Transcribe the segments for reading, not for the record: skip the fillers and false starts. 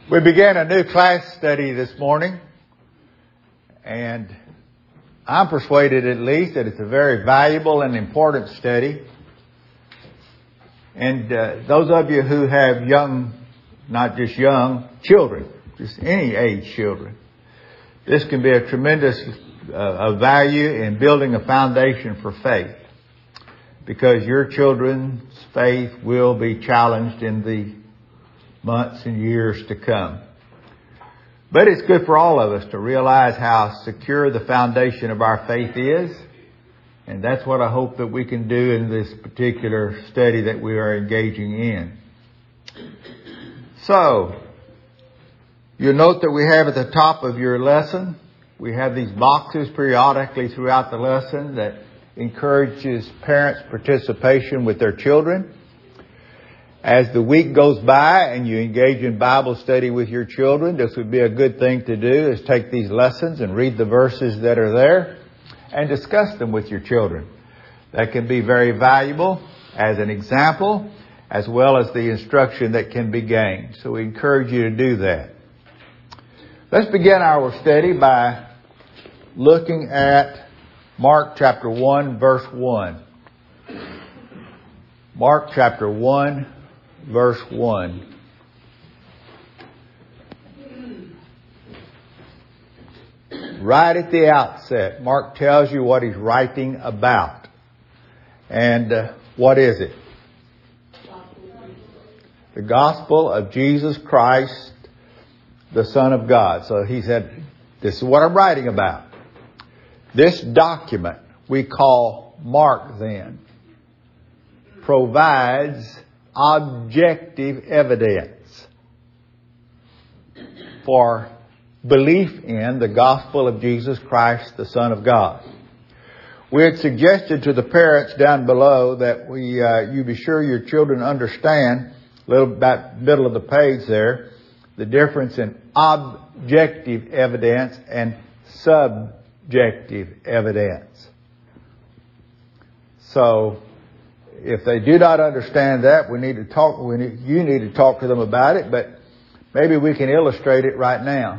We began a new class study this morning, and I'm persuaded at least that it's a very valuable and important study. And those of you who have young, not just young, children, just any age children, this can be a tremendous value in building a foundation for faith, because your children's faith will be challenged in the months and years to come. But it's good for all of us to realize how secure the foundation of our faith is. And that's what I hope that we can do in this particular study that we are engaging in. So, you'll note that we have at the top of your lesson, we have these boxes periodically throughout the lesson that encourages parents' participation with their children. As the week goes by and you engage in Bible study with your children, this would be a good thing to do, is take these lessons and read the verses that are there and discuss them with your children. That can be very valuable as an example, as well as the instruction that can be gained. So we encourage you to do that. Let's begin our study by looking at Mark chapter 1, verse 1. Mark chapter 1, verse 1. Right at the outset, Mark tells you what he's writing about. And what is it? The gospel of Jesus Christ, the Son of God. So he said, this is what I'm writing about. This document we call Mark then provides objective evidence for belief in the gospel of Jesus Christ, the Son of God. We had suggested to the parents down below that you be sure your children understand, a little about middle of the page there, the difference in objective evidence and subjective evidence. So, if they do not understand that, you need to talk to them about it, but maybe we can illustrate it right now.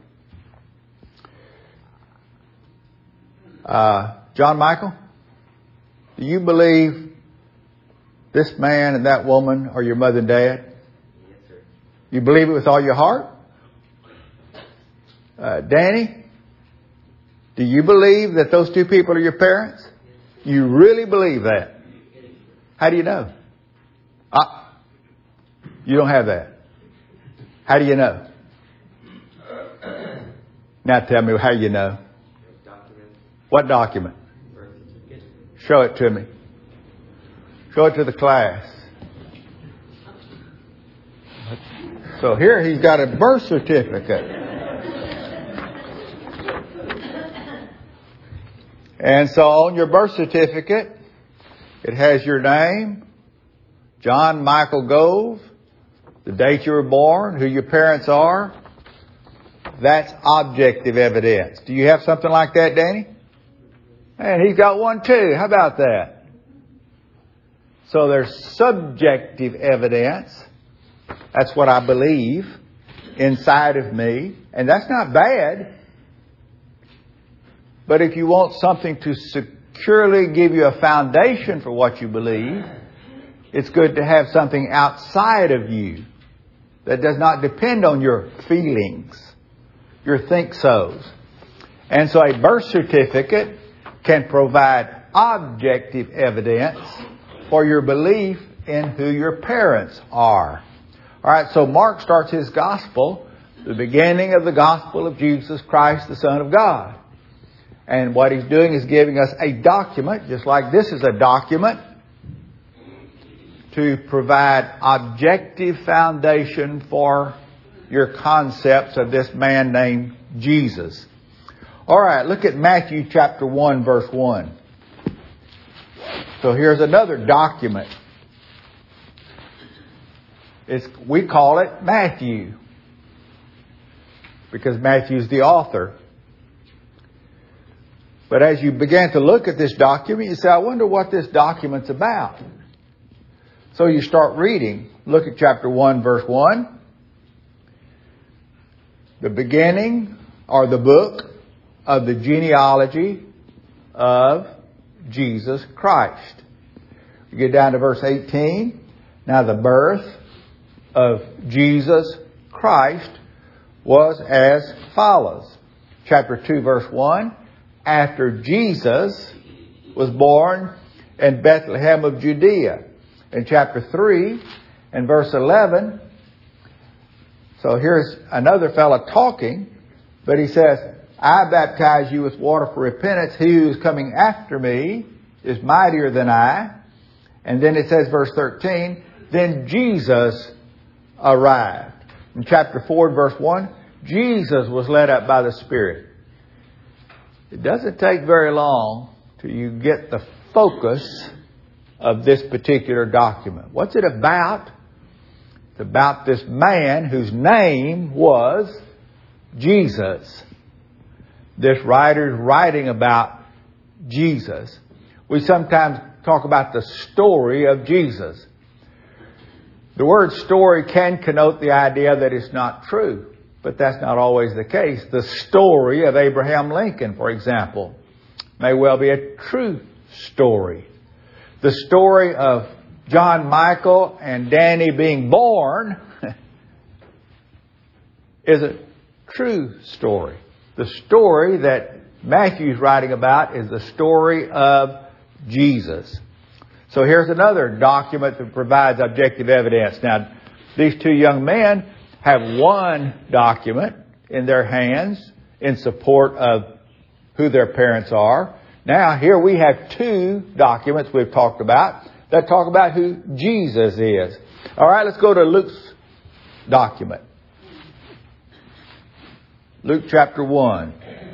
John Michael, do you believe this man and that woman are your mother and dad? Yes, sir. You believe it with all your heart? Danny, do you believe that those two people are your parents? You really believe that? How do you know? You don't have that. How do you know? Now tell me how you know. What document? Show it to me. Show it to the class. So here he's got a birth certificate. And so on your birth certificate, it has your name, John Michael Gove, the date you were born, who your parents are. That's objective evidence. Do you have something like that, Danny? And he's got one too. How about that? So there's subjective evidence. That's what I believe inside of me. And that's not bad. But if you want something to securely give you a foundation for what you believe, it's good to have something outside of you that does not depend on your feelings, your think-sos. And so a birth certificate can provide objective evidence for your belief in who your parents are. All right, so Mark starts his gospel, the beginning of the gospel of Jesus Christ, the Son of God. And what he's doing is giving us a document, just like this is a document, to provide objective foundation for your concepts of this man named Jesus. All right, look at Matthew chapter 1, verse 1. So here's another document. We call it Matthew, because Matthew's the author. But as you began to look at this document, you say, I wonder what this document's about. So you start reading. Look at chapter 1, verse 1. the beginning or the book of the genealogy of Jesus Christ. You get down to verse 18. Now the birth of Jesus Christ was as follows. Chapter 2, verse 1. After Jesus was born in Bethlehem of Judea. In chapter 3 and verse 11. So here's another fellow talking, but he says, I baptize you with water for repentance. He who is coming after me is mightier than I. And then it says, verse 13, then Jesus arrived. In chapter 4, verse 1, Jesus was led up by the Spirit. It doesn't take very long till you get the focus of this particular document. What's it about? It's about this man whose name was Jesus. This writer is writing about Jesus. We sometimes talk about the story of Jesus. The word story can connote the idea that it's not true, but that's not always the case. The story of Abraham Lincoln, for example, may well be a true story. The story of John Michael and Danny being born is a true story. The story that Matthew's writing about is the story of Jesus. So here's another document that provides objective evidence. Now, these two young men have one document in their hands in support of who their parents are. Now, here we have two documents we've talked about that talk about who Jesus is. All right, let's go to Luke's document. Luke chapter 1.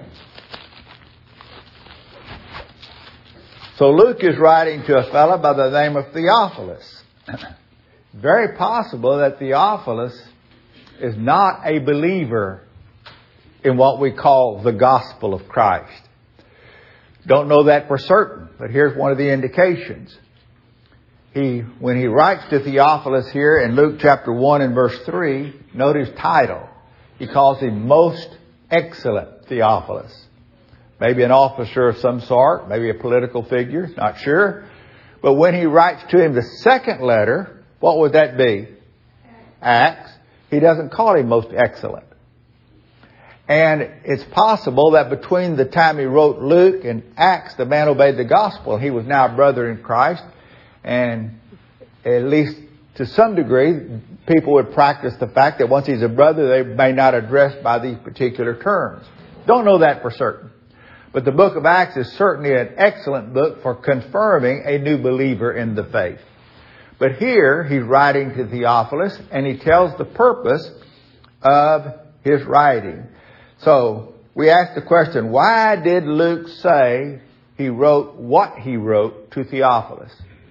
So Luke is writing to a fellow by the name of Theophilus. Very possible that Theophilus is not a believer in what we call the gospel of Christ. Don't know that for certain, but here's one of the indications. When he writes to Theophilus here in Luke chapter 1 and verse 3, note his title. He calls him Most Excellent Theophilus. Maybe an officer of some sort, maybe a political figure, not sure. But when he writes to him the second letter, what would that be? Acts. He doesn't call him Most Excellent. And it's possible that between the time he wrote Luke and Acts, the man obeyed the gospel. He was now a brother in Christ. And at least to some degree, people would practice the fact that once he's a brother, they may not address by these particular terms. Don't know that for certain. But the book of Acts is certainly an excellent book for confirming a new believer in the faith. But here he's writing to Theophilus and he tells the purpose of his writing. So we ask the question, why did Luke say he wrote what he wrote to Theophilus?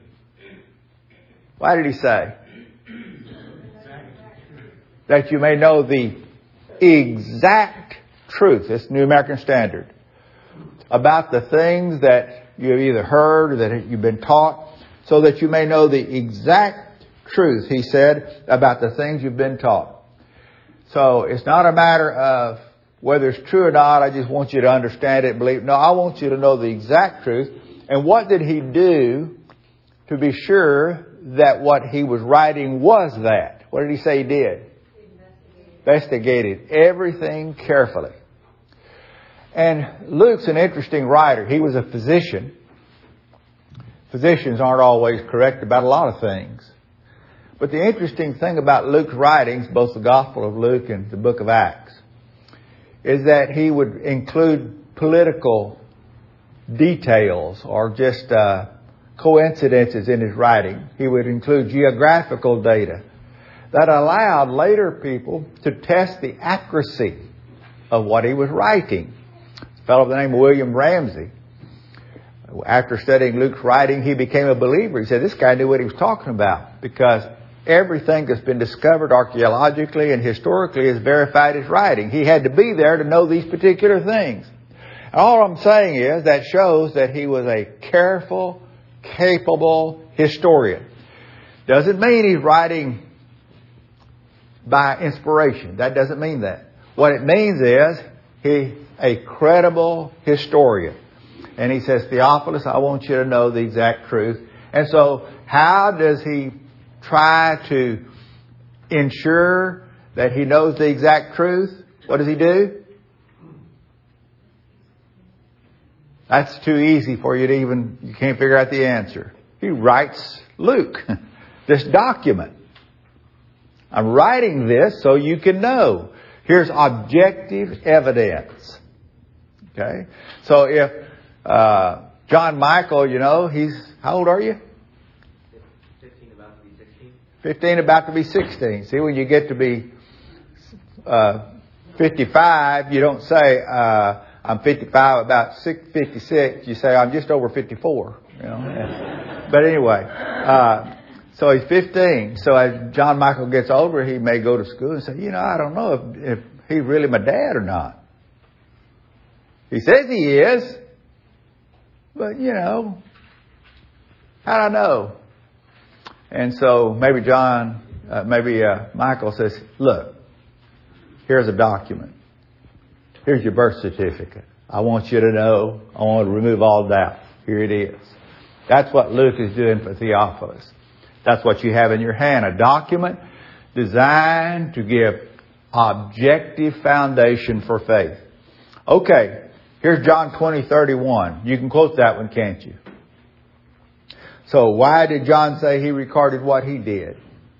Why did he say? That you may know the exact truth. It's New American Standard. About the things that you have either heard or that you've been taught, so that you may know the exact truth, he said, about the things you've been taught. So it's not a matter of whether it's true or not. I just want you to understand it and believe. No, I want you to know the exact truth. And what did he do to be sure that what he was writing was that? What did he say he did? Investigated everything carefully. And Luke's an interesting writer. He was a physician. Physicians aren't always correct about a lot of things. But the interesting thing about Luke's writings, both the Gospel of Luke and the book of Acts, is that he would include political details or just coincidences in his writing. He would include geographical data that allowed later people to test the accuracy of what he was writing. A fellow by the name of William Ramsey, after studying Luke's writing, he became a believer. He said this guy knew what he was talking about because everything that's been discovered archaeologically and historically has verified his writing. He had to be there to know these particular things. And all I'm saying is that shows that he was a careful, capable historian. Doesn't mean he's writing by inspiration. That doesn't mean that. What it means is he's a credible historian. And he says, Theophilus, I want you to know the exact truth. And so how does he try to ensure that he knows the exact truth? What does he do? That's too easy for you to you can't figure out the answer. He writes Luke, this document. I'm writing this so you can know. Here's objective evidence. Okay? So if John Michael, how old are you? 15, about to be 16. 15, about to be 16. See, when you get to be 55, you don't say, I'm 55, about 56. You say, I'm just over 54. But anyway, so he's 15. So as John Michael gets older, he may go to school and say, I don't know if he's really my dad or not. He says he is. But, how do I know? And so maybe Michael says, look, here's a document. Here's your birth certificate. I want you to know. I want to remove all doubt. Here it is. That's what Luke is doing for Theophilus. That's what you have in your hand. A document designed to give objective foundation for faith. Okay. Here's John 20:31. You can quote that one, can't you? So why did John say he recorded what he did?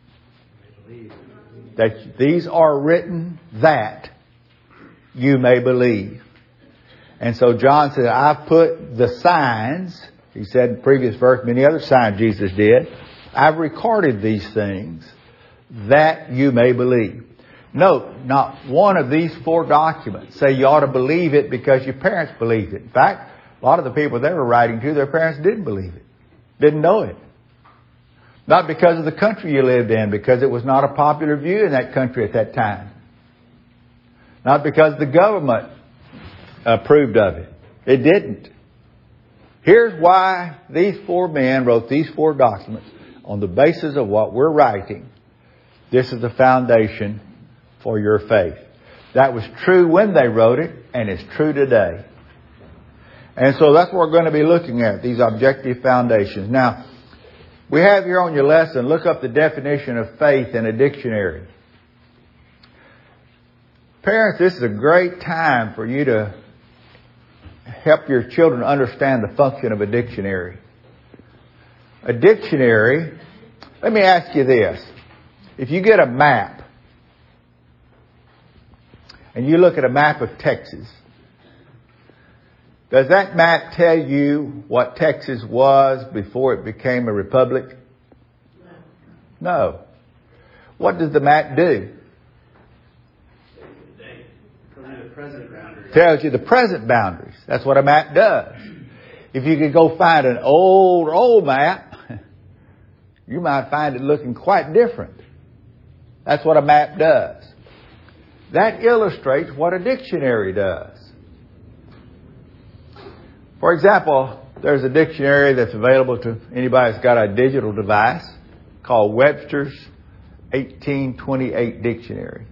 That these are written that you may believe. And so John said, I've put the signs, he said in the previous verse, many other signs Jesus did. I've recorded these things that you may believe. Note, not one of these 4 documents say you ought to believe it because your parents believed it. In fact, a lot of the people they were writing to, their parents didn't believe it. Didn't know it. Not because of the country you lived in, because it was not a popular view in that country at that time. Not because the government approved of it. It didn't. Here's why these 4 men wrote these 4 documents on the basis of what we're writing. This is the foundation for your faith. That was true when they wrote it, and it's true today. And so that's what we're going to be looking at, these objective foundations. Now, we have here on your lesson, look up the definition of faith in a dictionary. Parents, this is a great time for you to help your children understand the function of a dictionary. A dictionary, let me ask you this. If you get a map, and you look at a map of Texas, does that map tell you what Texas was before it became a republic? No. What does the map do? Tells you the present boundaries. That's what a map does. If you could go find an old map, you might find it looking quite different. That's what a map does. That illustrates what a dictionary does. For example, there's a dictionary that's available to anybody that's got a digital device called Webster's 1828 Dictionary.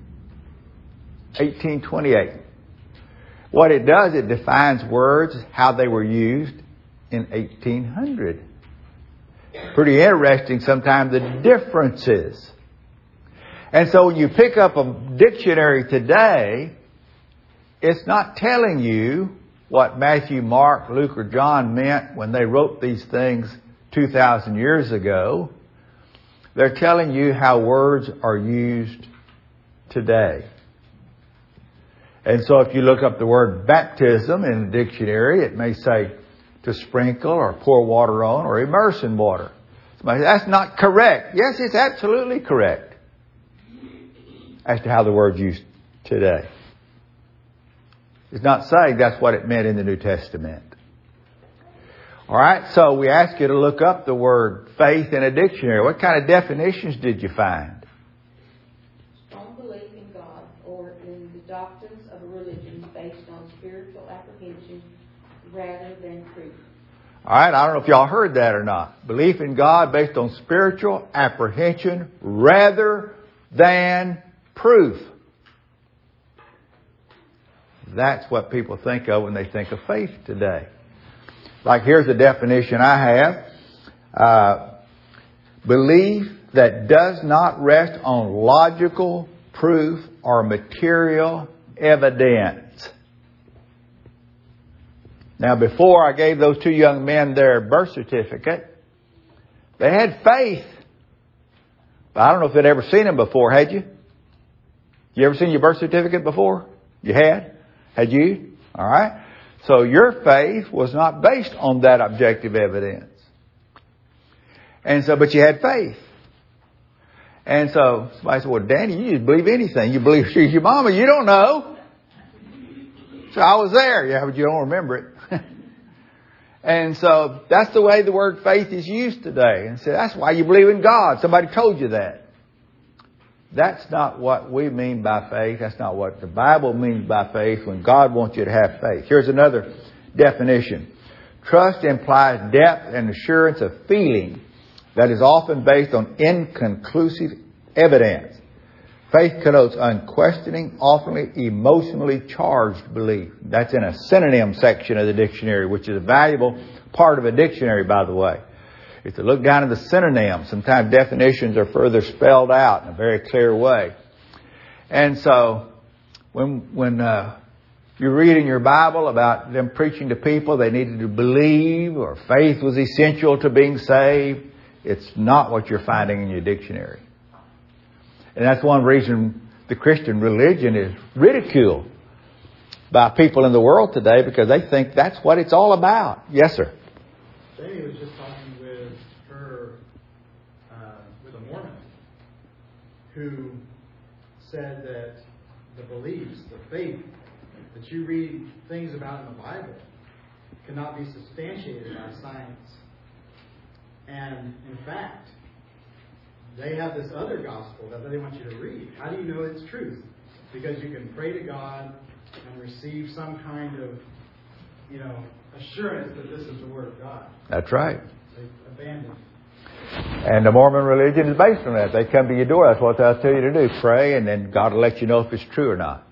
1828. What it does, it defines words, how they were used in 1800. Pretty interesting sometimes the differences. And so when you pick up a dictionary today, it's not telling you what Matthew, Mark, Luke, or John meant when they wrote these things 2,000 years ago. They're telling you how words are used today. And so if you look up the word baptism in the dictionary, it may say to sprinkle or pour water on or immerse in water. Somebody says, that's not correct. Yes, it's absolutely correct as to how the word's used today. It's not saying that's what it meant in the New Testament. All right, so we ask you to look up the word faith in a dictionary. What kind of definitions did you find? Strong belief in God or in the doctrines of a religion based on spiritual apprehension rather than proof. All right, I don't know if y'all heard that or not. Belief in God based on spiritual apprehension rather than proof. That's what people think of when they think of faith today. Like here's a definition I have. Belief that does not rest on logical proof or material evidence. Now, before I gave those two young men their birth certificate, they had faith. But I don't know if they'd ever seen them before, had you? You ever seen your birth certificate before? You had? Had you? All right. So your faith was not based on that objective evidence. And so, but you had faith. And so somebody said, well, Danny, you just believe anything. You believe she's your mama. You don't know. So I was there. Yeah, but you don't remember it. And so that's the way the word faith is used today. And so that's why you believe in God. Somebody told you that. That's not what we mean by faith. That's not what the Bible means by faith when God wants you to have faith. Here's another definition. Trust implies depth and assurance of feeling that is often based on inconclusive evidence. Faith connotes unquestioning, often emotionally charged belief. That's in a synonym section of the dictionary, which is a valuable part of a dictionary, by the way. If you look down at the synonyms, sometimes definitions are further spelled out in a very clear way. And so, when you read in your Bible about them preaching to people they needed to believe or faith was essential to being saved, it's not what you're finding in your dictionary. And that's one reason the Christian religion is ridiculed by people in the world today, because they think that's what it's all about. Yes, sir. Jamie was just talking with her, with a Mormon, who said that the beliefs, the faith that you read things about in the Bible cannot be substantiated by science. And in fact, they have this other gospel that they want you to read. How do you know it's truth? Because you can pray to God and receive some kind of, assurance that this is the Word of God. That's right. They abandon. And the Mormon religion is based on that. They come to your door. That's what they'll tell you to do. Pray, and then God will let you know if it's true or not.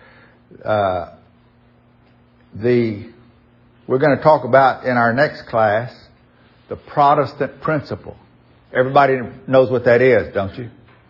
We're going to talk about in our next class the Protestant principle. Everybody knows what that is, don't you?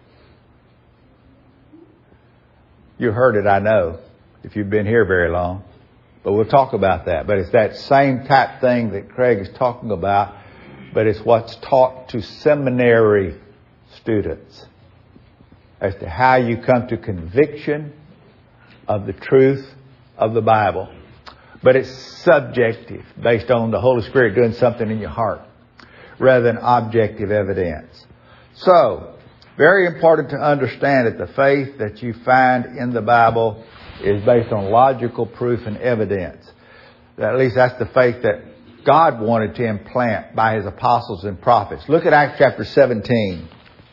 You heard it, I know, if you've been here very long. But we'll talk about that. But it's that same type thing that Craig is talking about, but it's what's taught to seminary students as to how you come to conviction of the truth of the Bible. But it's subjective, based on the Holy Spirit doing something in your heart, rather than objective evidence. So, very important to understand that the faith that you find in the Bible is based on logical proof and evidence. At least that's the faith that God wanted to implant by His apostles and prophets. Look at Acts chapter 17.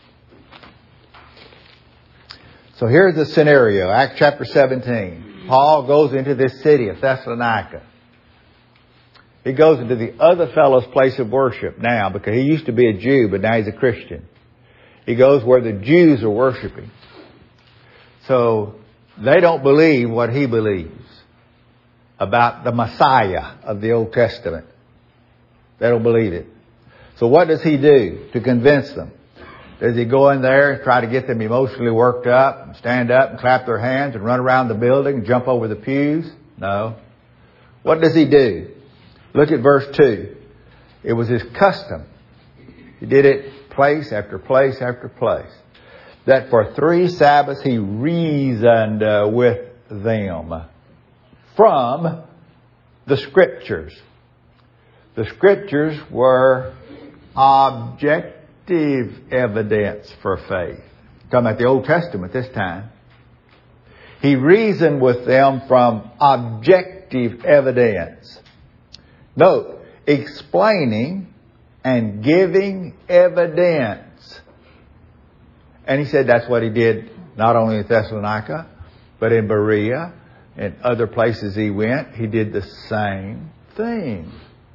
So here's the scenario, Acts chapter 17. Paul goes into this city of Thessalonica. He goes into the other fellow's place of worship now, because he used to be a Jew, but now he's a Christian. He goes where the Jews are worshiping. So they don't believe what he believes about the Messiah of the Old Testament. They don't believe it. So what does he do to convince them? Does he go in there and try to get them emotionally worked up, and stand up and clap their hands and run around the building and jump over the pews? No. What does he do? Look at verse 2. It was his custom. He did it place after place after place. That for 3 Sabbaths he reasoned with them from the Scriptures. The Scriptures were objective evidence for faith. Talking about the Old Testament this time. He reasoned with them from objective evidence. Note, explaining and giving evidence. And he said that's what he did not only in Thessalonica, but in Berea and other places he went. He did the same thing.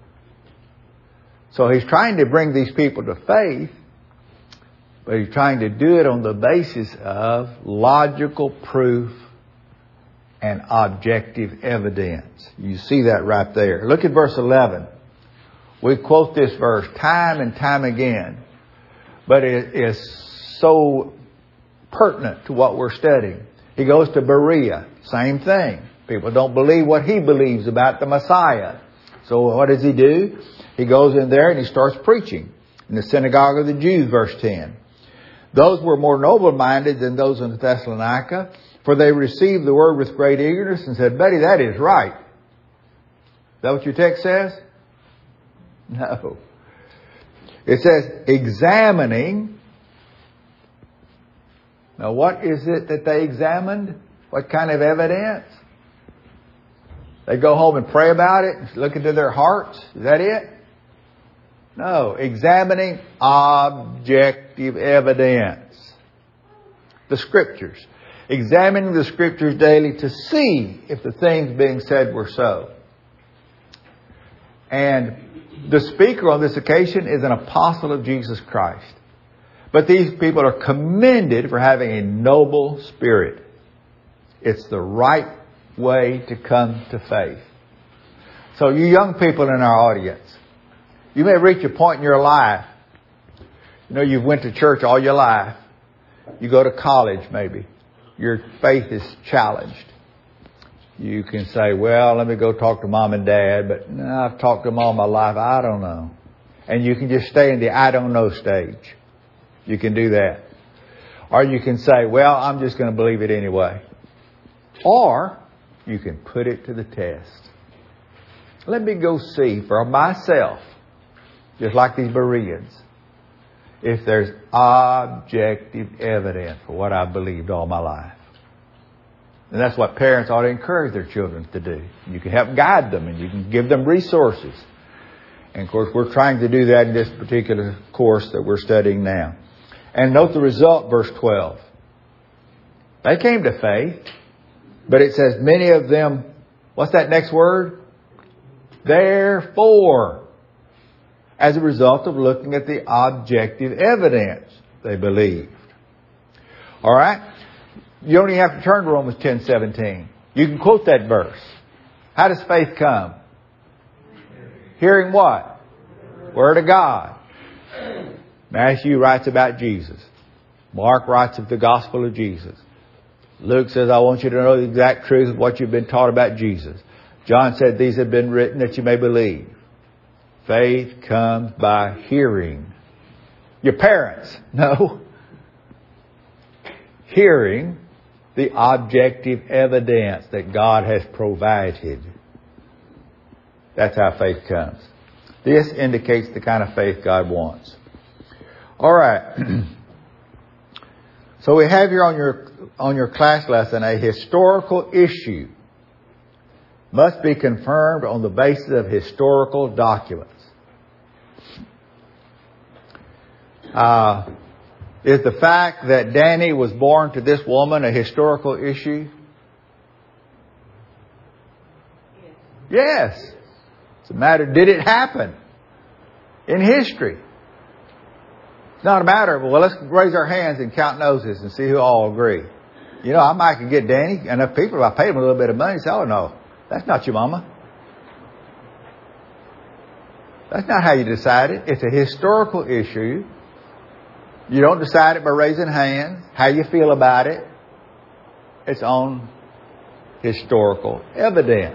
So he's trying to bring these people to faith, but he's trying to do it on the basis of logical proof and objective evidence. You see that right there. Look at verse 11. We quote this verse time and time again, but it is so pertinent to what we're studying. He goes to Berea. Same thing. People don't believe what he believes about the Messiah. So what does he do? He goes in there and he starts preaching in the synagogue of the Jews, verse 10. Those were more noble-minded than those in Thessalonica, for they received the word with great eagerness and said, Betty, that is right. Is that what your text says? No. It says, examining. Now, what is it that they examined? What kind of evidence? They go home and pray about it, look into their hearts. Is that it? No. Examining objective evidence. The Scriptures. Examining the Scriptures daily to see if the things being said were so. And the speaker on this occasion is an apostle of Jesus Christ. But these people are commended for having a noble spirit. It's the right way to come to faith. So you young people in our audience, you may reach a point in your life. You know, you've went to church all your life. You go to college maybe. Your faith is challenged. You can say, well, let me go talk to mom and dad, but no, I've talked to them all my life. I don't know. And you can just stay in the I don't know stage. You can do that. Or you can say, well, I'm just going to believe it anyway. Or you can put it to the test. Let me go see for myself, just like these Bereans, if there's objective evidence for what I've believed all my life. And that's what parents ought to encourage their children to do. You can help guide them and you can give them resources. And of course, we're trying to do that in this particular course that we're studying now. And note the result, verse 12. They came to faith, but it says many of them, what's that next word? Therefore, as a result of looking at the objective evidence, they believed. All right? You only have to turn to Romans 10:17. You can quote that verse. How does faith come? Hearing what? Word of God. Matthew writes about Jesus. Mark writes of the gospel of Jesus. Luke says, I want you to know the exact truth of what you've been taught about Jesus. John said, these have been written that you may believe. Faith comes by hearing. Your parents, no. Hearing the objective evidence that God has provided. That's how faith comes. This indicates the kind of faith God wants. All right. So we have here on your class lesson a historical issue must be confirmed on the basis of historical documents. Is the fact that Danny was born to this woman a historical issue? Yes. It's a matter, did it happen in history? It's not a matter of, well, let's raise our hands and count noses and see who all agree. You know, I might could get Danny, enough people, if I paid him a little bit of money, say, oh no, that's not your mama. That's not how you decide it. It's a historical issue. You don't decide it by raising hands, how you feel about it. It's on historical evidence.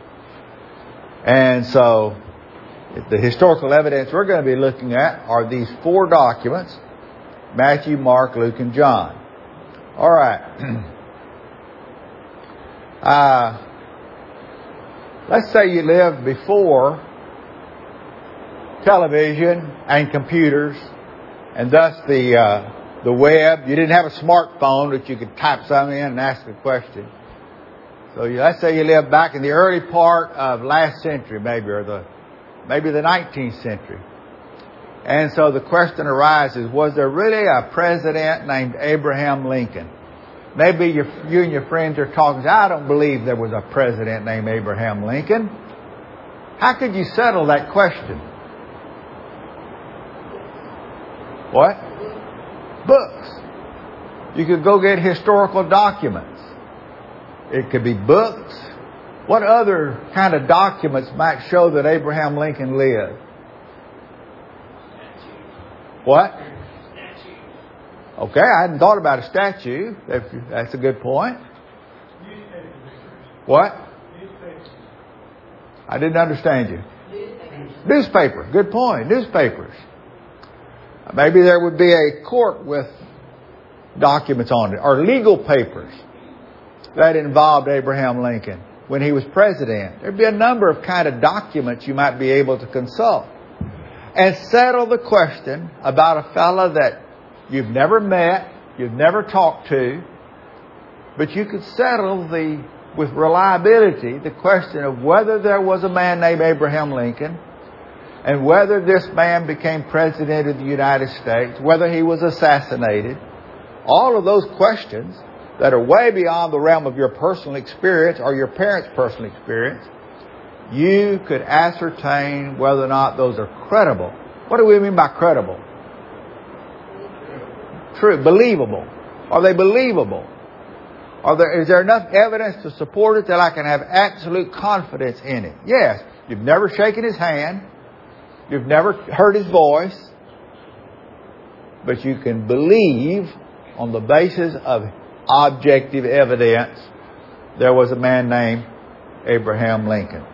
And so, the historical evidence we're going to be looking at are these four documents: Matthew, Mark, Luke, and John. All right. Let's say you lived before television and computers, and thus the web. You didn't have a smartphone that you could type something in and ask a question. So let's say you lived back in the early part of last century, maybe the 19th century. And so the question arises, was there really a president named Abraham Lincoln? Maybe you and your friends are talking, I don't believe there was a president named Abraham Lincoln. How could you settle that question? What? Books. You could go get historical documents. It could be books. What other kind of documents might show that Abraham Lincoln lived? What? Okay, I hadn't thought about a statue. That's a good point. What? I didn't understand you. Newspaper. Good point. Newspapers. Maybe there would be a court with documents on it, or legal papers that involved Abraham Lincoln when he was president. There'd be a number of kind of documents you might be able to consult and settle the question about a fellow that you've never met, you've never talked to, but you could settle with reliability the question of whether there was a man named Abraham Lincoln and whether this man became president of the United States, whether he was assassinated. All of those questions that are way beyond the realm of your personal experience or your parents' personal experience, you could ascertain whether or not those are credible. What do we mean by credible? True. Believable. Are they believable? Is there enough evidence to support it that I can have absolute confidence in it? Yes. You've never shaken his hand. You've never heard his voice. But you can believe on the basis of objective evidence there was a man named Abraham Lincoln.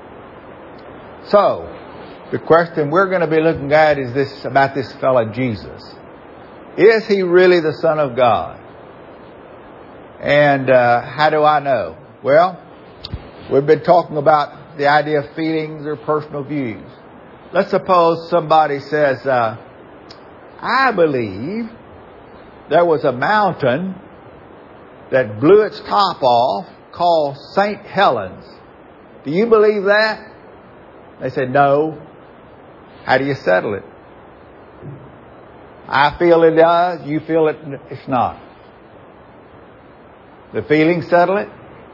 So, the question we're going to be looking at is this about this fellow Jesus. Is he really the Son of God? And how do I know? Well, we've been talking about the idea of feelings or personal views. Let's suppose somebody says, I believe there was a mountain that blew its top off called St. Helens. Do you believe that? They said, no. How do you settle it? I feel it does. You feel it's not. The feelings settle it?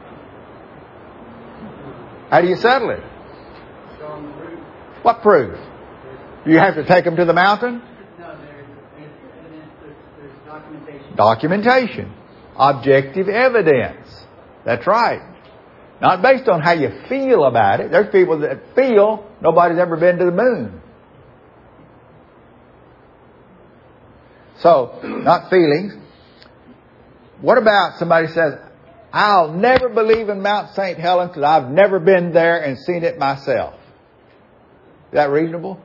How do you settle it? Show them the proof. What proof? Do you have to take them to the mountain? No, there's evidence, there's documentation. Documentation. Objective evidence. That's right. Not based on how you feel about it. There's people that feel nobody's ever been to the moon. So, not feelings. What about somebody says, I'll never believe in Mount St. Helens because I've never been there and seen it myself. Is that reasonable?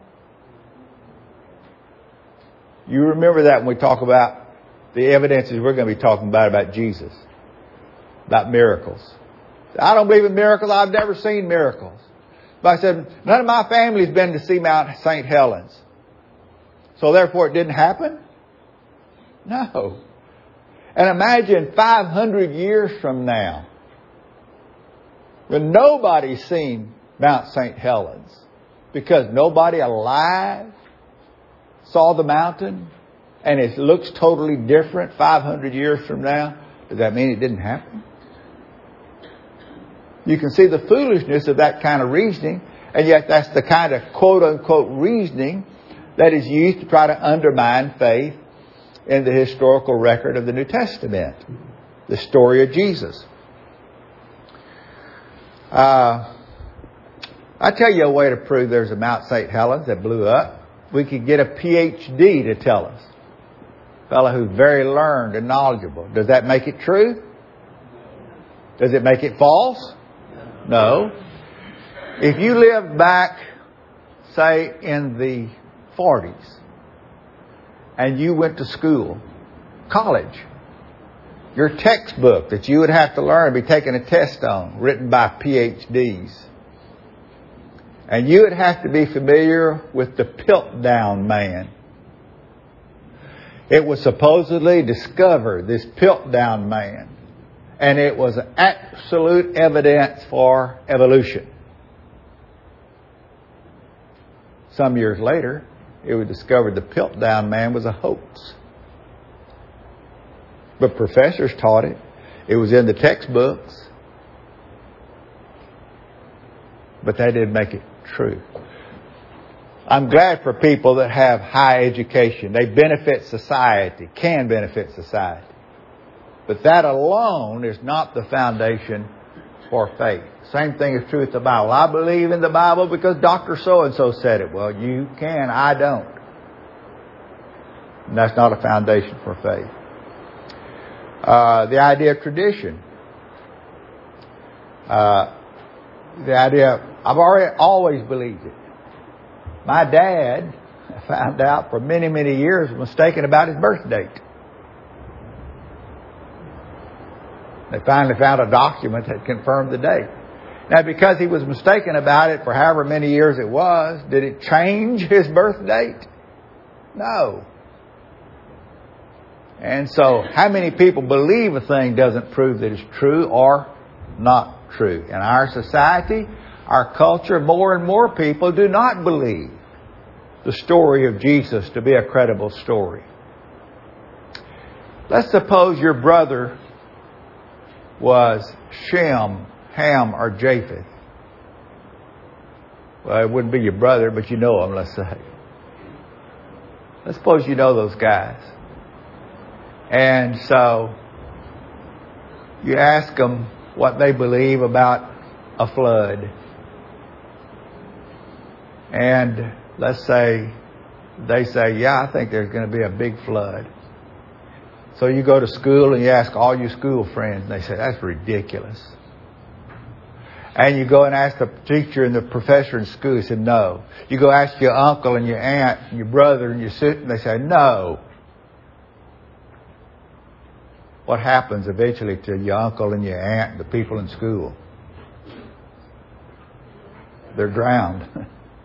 You remember that when we talk about the evidences we're going to be talking about Jesus. About miracles. I don't believe in miracles. I've never seen miracles. But I said, none of my family's been to see Mount St. Helens. So therefore it didn't happen? No. And imagine 500 years from now, when nobody's seen Mount St. Helens, because nobody alive saw the mountain, and it looks totally different 500 years from now. Does that mean it didn't happen? You can see the foolishness of that kind of reasoning, and yet that's the kind of quote-unquote reasoning that is used to try to undermine faith in the historical record of the New Testament, the story of Jesus. I tell you a way to prove there's a Mount St. Helens that blew up. We could get a PhD to tell us. A fellow who's very learned and knowledgeable. Does that make it true? Does it make it false? No. If you lived back, say, in the 40s, and you went to school, college, your textbook that you would have to learn, be taking a test on, written by PhDs, and you would have to be familiar with the Piltdown man. It was supposedly discovered, this Piltdown man, and it was absolute evidence for evolution. Some years later, it was discovered the Piltdown man was a hoax. But professors taught it. It was in the textbooks. But that didn't make it true. I'm glad for people that have high education. They benefit society, can benefit society. But that alone is not the foundation for faith. Same thing is true with the Bible. I believe in the Bible because Dr. So-and-so said it. Well, you can, I don't. And that's not a foundation for faith. The idea of tradition. The idea, I've always believed it. My dad found out for many, many years was mistaken about his birth date. They finally found a document that confirmed the date. Now, because he was mistaken about it for however many years it was, did it change his birth date? No. And so, how many people believe a thing doesn't prove that it's true or not true. In our society, our culture, more and more people do not believe the story of Jesus to be a credible story. Let's suppose your brother was Shem, Ham, or Japheth. Well, it wouldn't be your brother, but you know him, let's say. Let's suppose you know those guys. And so you ask them what they believe about a flood. And let's say they say, yeah, I think there's going to be a big flood. So you go to school and you ask all your school friends, and they say, that's ridiculous. And you go and ask the teacher and the professor in school, he said, no. You go ask your uncle and your aunt and your brother and your sister, and they say, no. What happens eventually to your uncle and your aunt and the people in school? They're drowned.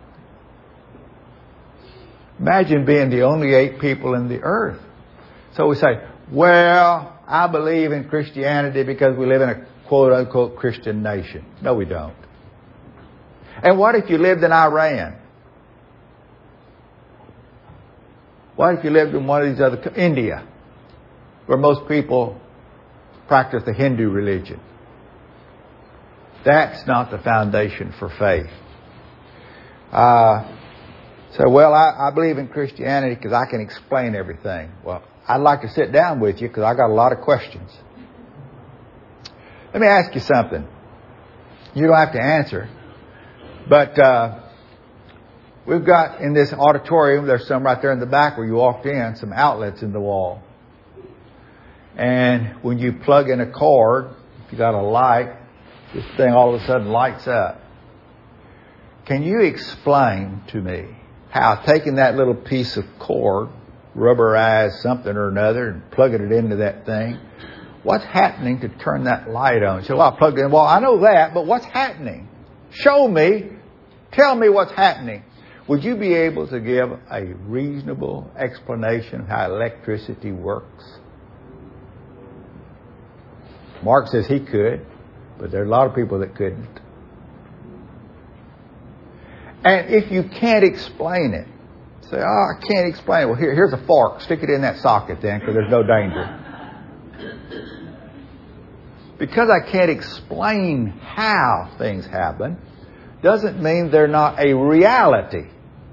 Imagine being the only 8 people in the earth. So we say, well, I believe in Christianity because we live in a quote-unquote Christian nation. No, we don't. And what if you lived in Iran? What if you lived in one of these other... India, where most people practice the Hindu religion? That's not the foundation for faith. So, well, I believe in Christianity because I can explain everything. Well, I'd like to sit down with you because I got a lot of questions. Let me ask you something. You don't have to answer. But we've got in this auditorium, there's some right there in the back where you walked in, some outlets in the wall. And when you plug in a cord, if you got a light, this thing all of a sudden lights up. Can you explain to me how taking that little piece of cord, rubberized something or another, and plugging it into that thing, what's happening to turn that light on? You say, well, I plugged it in. Well, I know that, but what's happening? Show me. Tell me what's happening. Would you be able to give a reasonable explanation of how electricity works? Mark says he could, but there are a lot of people that couldn't. And if you can't explain it, say, I can't explain it. Well, here's a fork. Stick it in that socket then, because there's no danger. Because I can't explain how things happen, doesn't mean they're not a reality.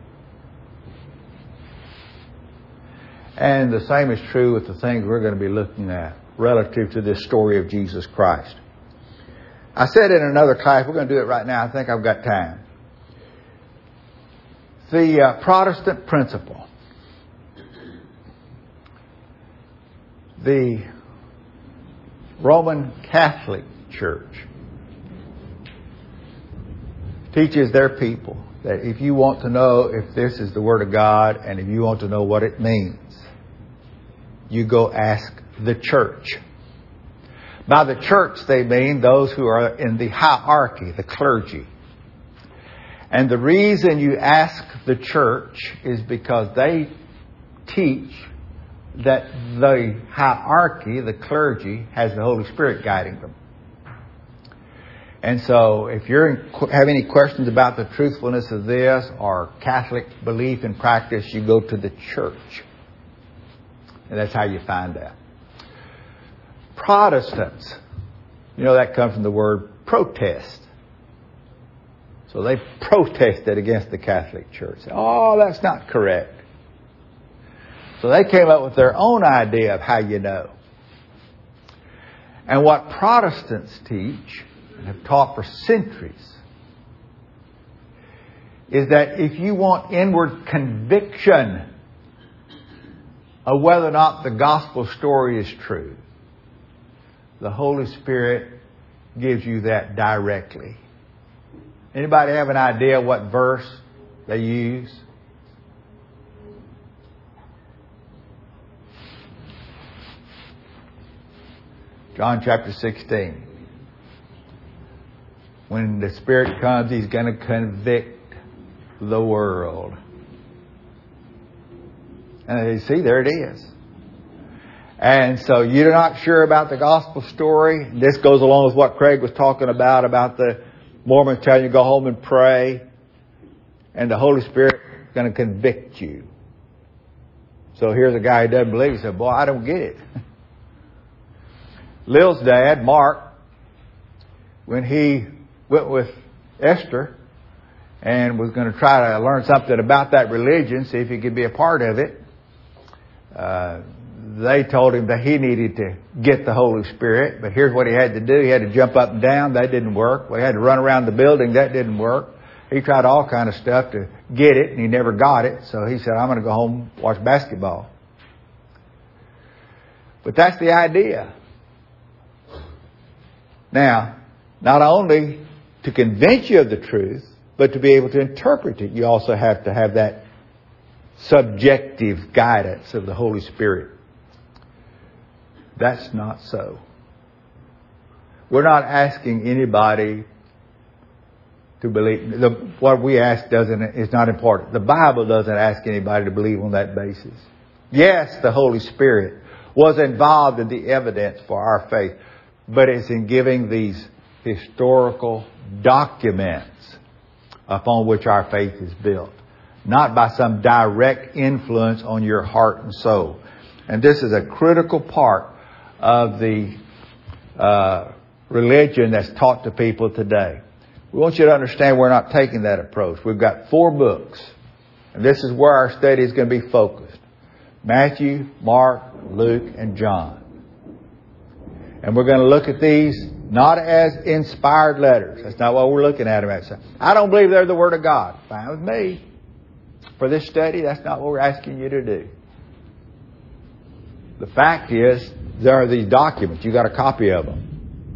And the same is true with the things we're going to be looking at relative to this story of Jesus Christ. I said in another class, we're going to do it right now. I think I've got time. The Protestant principle. The Roman Catholic Church teaches their people that if you want to know if this is the Word of God and if you want to know what it means, you go ask the church. By the church, they mean those who are in the hierarchy, the clergy. And the reason you ask the church is because they teach that the hierarchy, the clergy, has the Holy Spirit guiding them. And so if you have any questions about the truthfulness of this or Catholic belief and practice, you go to the church. And that's how you find out. Protestants, you know, that comes from the word protest. So they protested against the Catholic Church. Oh, that's not correct. So they came up with their own idea of how you know. And what Protestants teach and have taught for centuries is that if you want inward conviction of whether or not the gospel story is true, the Holy Spirit gives you that directly. Anybody have an idea what verse they use? John chapter 16. When the Spirit comes, He's going to convict the world. And you see, there it is. And so you're not sure about the gospel story. This goes along with what Craig was talking about the Mormons telling you to go home and pray. And the Holy Spirit is going to convict you. So here's a guy who doesn't believe. He said, boy, I don't get it. Lil's dad, Mark, when he went with Esther and was going to try to learn something about that religion, see if he could be a part of it, they told him that he needed to get the Holy Spirit. But here's what he had to do. He had to jump up and down. That didn't work. Well, he had to run around the building. That didn't work. He tried all kind of stuff to get it, and he never got it. So he said, I'm going to go home and watch basketball. But that's the idea. Now, not only to convince you of the truth, but to be able to interpret it, you also have to have that subjective guidance of the Holy Spirit. That's not so. We're not asking anybody to believe. What we ask is not important. The Bible doesn't ask anybody to believe on that basis. Yes, the Holy Spirit was involved in the evidence for our faith, but it's in giving these historical documents upon which our faith is built, not by some direct influence on your heart and soul. And this is a critical part of the religion that's taught to people today. We want you to understand we're not taking that approach. We've got 4 books, and this is where our study is going to be focused. Matthew, Mark, Luke, and John. And we're going to look at these not as inspired letters. That's not what we're looking at them as. I don't believe they're the Word of God. Fine with me. For this study, that's not what we're asking you to do. The fact is, there are these documents. You got a copy of them.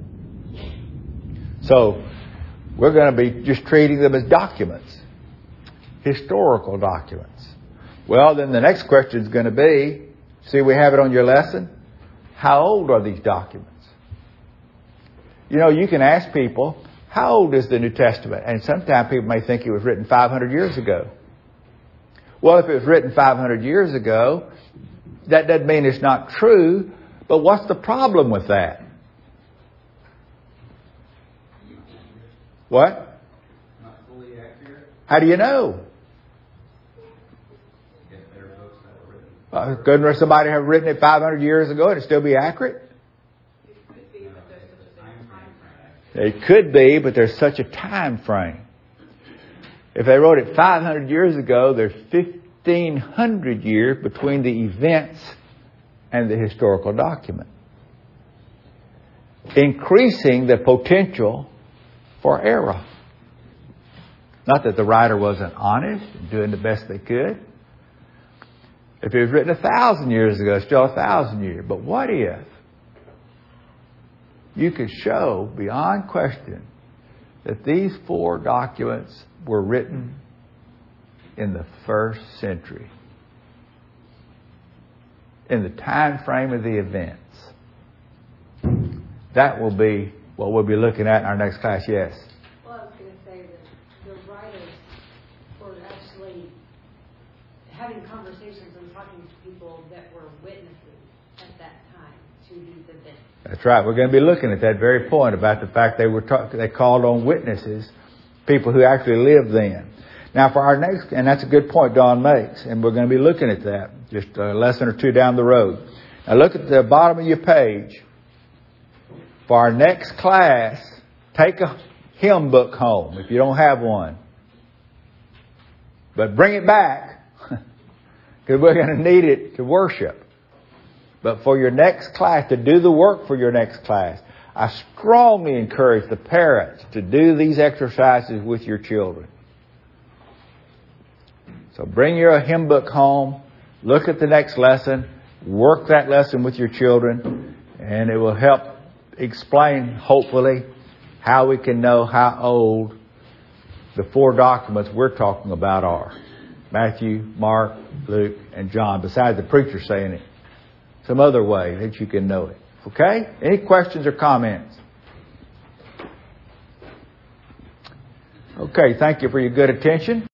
So, we're going to be just treating them as documents. Historical documents. Well, then the next question is going to be, see, we have it on your lesson. How old are these documents? You know, you can ask people, how old is the New Testament? And sometimes people may think it was written 500 years ago. Well, if it was written 500 years ago, that doesn't mean it's not true. But what's the problem with that? What? Not fully accurate. How do you know? Get better books that were written. Couldn't somebody have written it 500 years ago and it still be accurate? It could be, but there's such a time frame. If they wrote it 500 years ago, there's 1,500 years between the events and the historical document, increasing the potential for error. Not that the writer wasn't honest and doing the best they could. If it was written 1,000 years ago, it's still 1,000 years. But what if you could show beyond question that these 4 documents were written in the 1st century, in the time frame of the events? That will be what we'll be looking at in our next class. Yes? Well, I was going to say that the writers were actually having conversations and talking to people that were witnesses at that time to these events. That's right. We're going to be looking at that very point about the fact they called on witnesses, people who actually lived then. Now, for our next, and that's a good point Don makes, and we're going to be looking at that just a lesson or 2 down the road. Now, look at the bottom of your page. For our next class, take a hymn book home if you don't have one. But bring it back because we're going to need it to worship. But for your next class, to do the work for your next class, I strongly encourage the parents to do these exercises with your children. So bring your hymn book home, look at the next lesson, work that lesson with your children, and it will help explain, hopefully, how we can know how old the 4 documents we're talking about are. Matthew, Mark, Luke, and John, besides the preacher saying it. Some other way that you can know it. Okay? Any questions or comments? Okay, thank you for your good attention.